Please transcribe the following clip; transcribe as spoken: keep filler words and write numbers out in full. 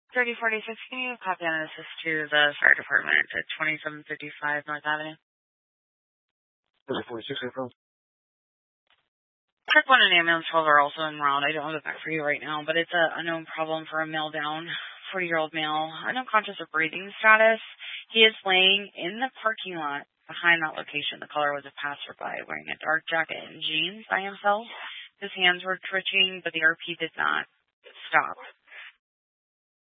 thirty forty-six, can you copy on and assist to the fire department at twenty-seven fifty-five North Avenue? thirty forty-six, April. Check one and ambulance twelve are also en route. I don't have it back for you right now, but it's a unknown problem for a male down, forty-year-old male, unconscious of breathing status. He is laying in the parking lot behind that location. The caller was a passerby wearing a dark jacket and jeans by himself. His hands were twitching, but the R P did not stop.